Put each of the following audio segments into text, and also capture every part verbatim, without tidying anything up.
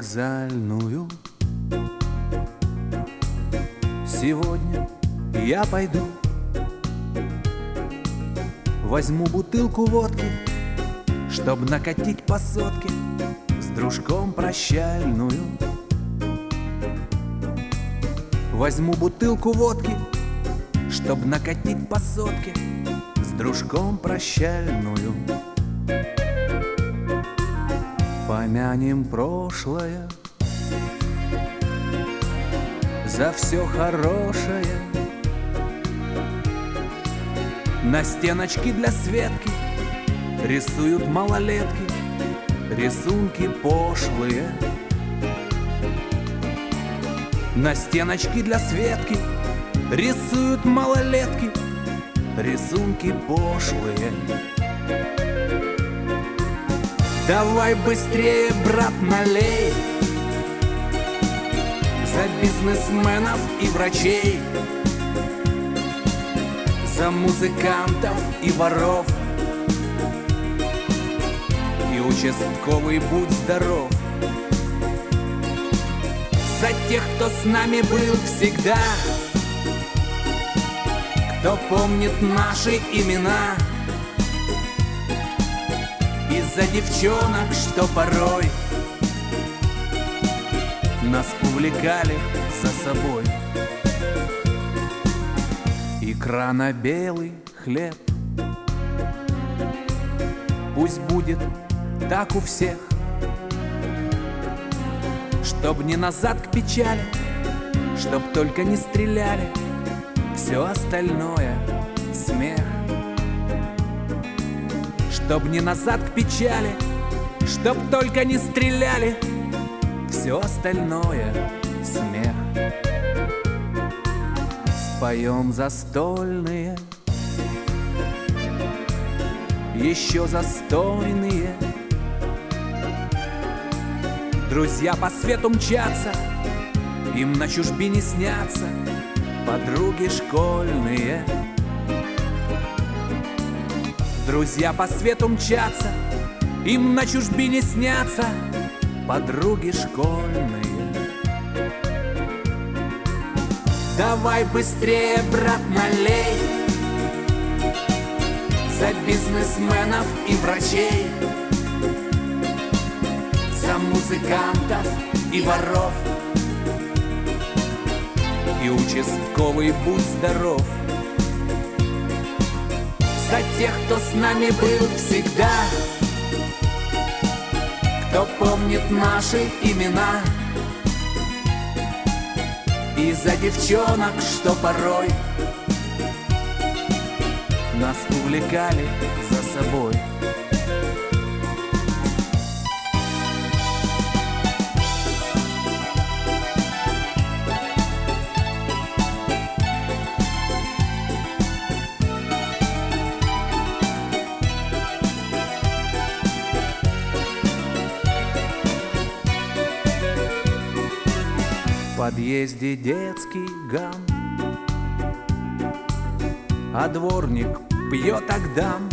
вокзальную. Сегодня я пойду, возьму бутылку водки, чтоб накатить по сотке с дружком прощальную. Возьму бутылку водки, чтоб накатить по сотке с дружком прощальную. Помянем прошлое, за все хорошее. На стеночке для Светки рисуют малолетки рисунки пошлые. На стеночке для Светки рисуют малолетки рисунки пошлые. Давай быстрее, брат, налей за бизнесменов и врачей, за музыкантов и воров. И участковый, будь здоров. За тех, кто с нами был всегда, кто помнит наши имена. И за девчонок, что порой нас увлекали за собой. Икра на белый хлеб, пусть будет так у всех, чтоб не назад к печали, чтоб только не стреляли, все остальное — смех. Чтоб не назад к печали, чтоб только не стреляли, все остальное — смех. Споем застольные, еще застойные. Друзья по свету мчатся, им на чужбине снятся подруги школьные. Друзья по свету мчатся, им на чужбине снятся подруги школьные. Давай быстрее, брат, налей за бизнесменов и врачей, за музыкантов и воров. И участковый, будь здоров. За тех, кто с нами был всегда, кто помнит наши имена. И за девчонок, что порой нас увлекали за собой. В подъезде детский гам, а дворник пьет агдам.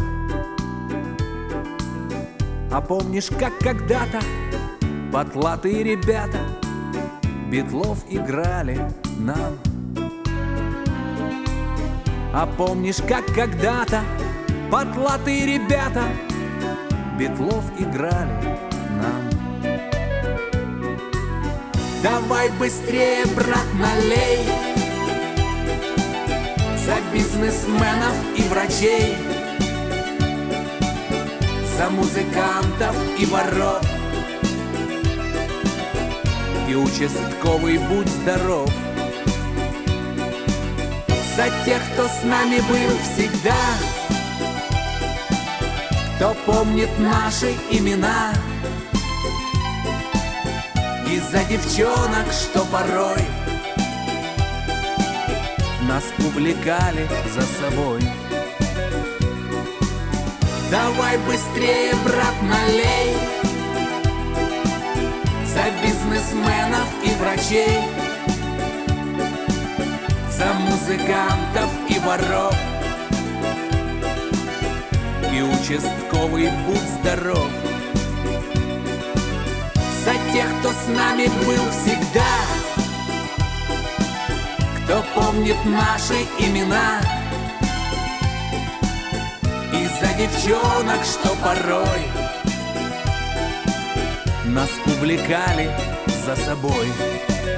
А помнишь, как когда-то потлатые ребята Битлов играли нам? А помнишь, как когда-то потлатые ребята Битлов играли нам? Давай быстрее, брат, налей за бизнесменов и врачей, за музыкантов и воров. И участковый, будь здоров. За тех, кто с нами был всегда, кто помнит наши имена. И за девчонок, что порой нас увлекали за собой. Давай быстрее, брат, налей за бизнесменов и врачей, за музыкантов и воров. И участковый, будь здоров. За тех, кто с нами был всегда, кто помнит наши имена, из-за девчонок, что порой нас увлекали за собой.